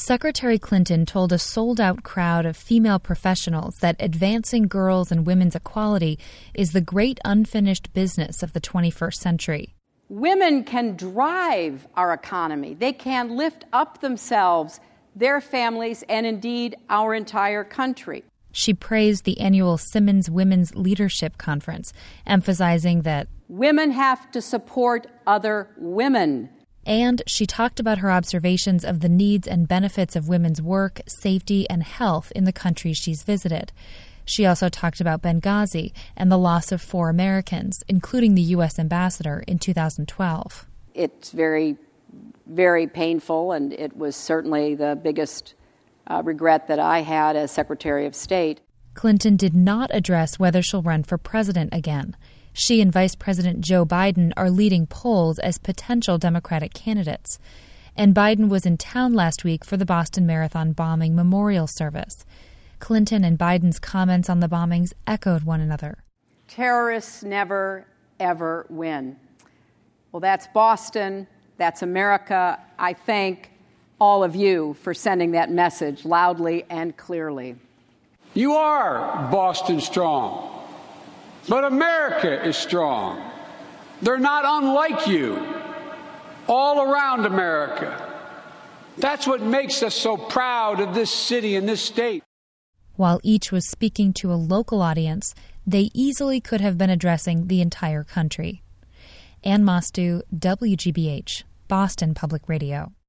Secretary Clinton told a sold-out crowd of female professionals that advancing girls' and women's equality is the great unfinished business of the 21st century. Women can drive our economy. They can lift up themselves, their families, and indeed our entire country. She praised the annual Simmons Women's Leadership Conference, emphasizing that women have to support other women. And she talked about her observations of the needs and benefits of women's work, safety, and health in the countries she's visited. She also talked about Benghazi and the loss of 4 Americans, including the U.S. ambassador, in 2012. It's very, very painful, and it was certainly the biggest regret that I had as Secretary of State. Clinton did not address whether she'll run for president again. She and Vice President Joe Biden are leading polls as potential Democratic candidates. And Biden was in town last week for the Boston Marathon bombing memorial service. Clinton and Biden's comments on the bombings echoed one another. Terrorists never, ever win. Well, that's Boston. That's America. I thank all of you for sending that message loudly and clearly. You are Boston strong, but America is strong. They're not unlike you, all around America. That's what makes us so proud of this city and this state. While each was speaking to a local audience, they easily could have been addressing the entire country. Ann Mostu, WGBH, Boston Public Radio.